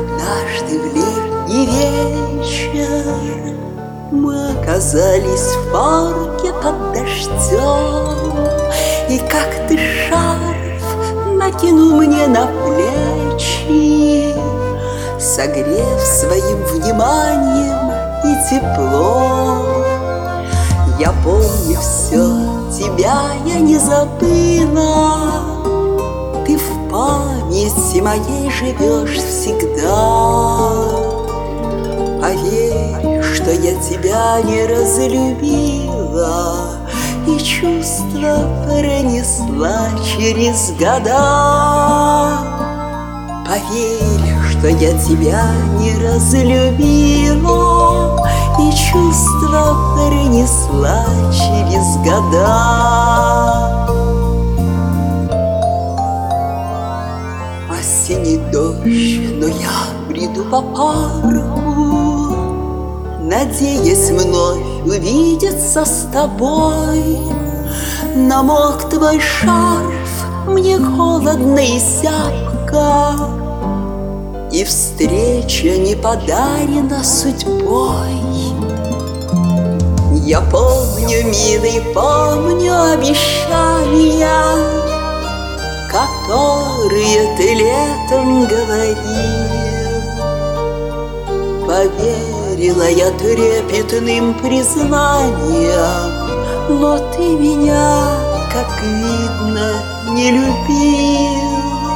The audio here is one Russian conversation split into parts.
Однажды в летний вечер мы оказались в парке под дождем, и как ты шарф накинул мне на плечи, согрев своим вниманием и теплом. Я помню все, тебя я не забыла, ты в памяти моей живешь всегда. Поверь, что я тебя не разлюбила, и чувство пронесла через года. Поверь, что я тебя не разлюбила, и чувство пронесла через года. Осенний дождь, но я бреду по парку, надеясь вновь увидеться с тобой. Намок твой шарф, мне холодно и зябко, и встреча не подарена судьбой. Я помню, милый, помню обещания, которые ты летом говорил. Поверила я трепетным признаниям, но ты меня, как видно, не любил.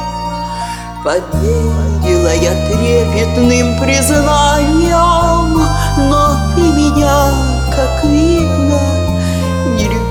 Поверила я трепетным признаниям, но ты меня, как видно, не любил.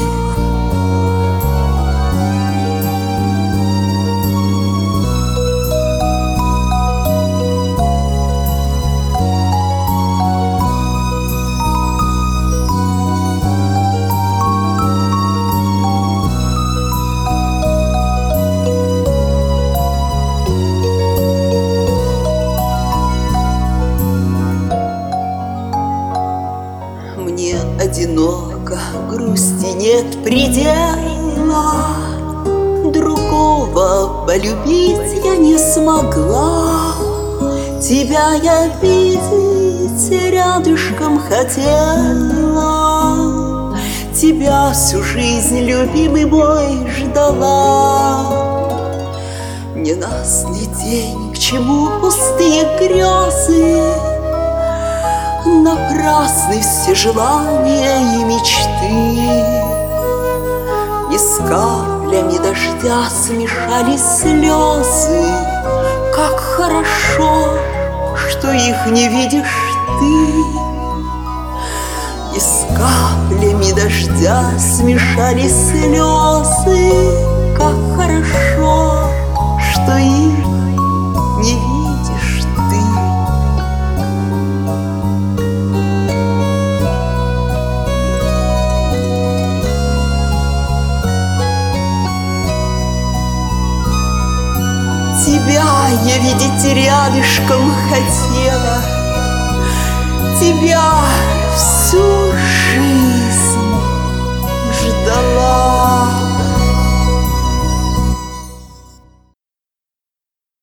Мне одиноко, грусти нет предела, другого полюбить я не смогла. Тебя я видеть рядышком хотела, тебя всю жизнь, любимый мой, ждала. Ненастный день, к чему пустые грезы, напрасны все желания и мечты. И с каплями дождя смешались слезы. Как хорошо, что их не видишь ты. И с каплями дождя смешались слезы. Как хорошо, что их не видишь ты. Тебя я видеть рядышком хотела, тебя всю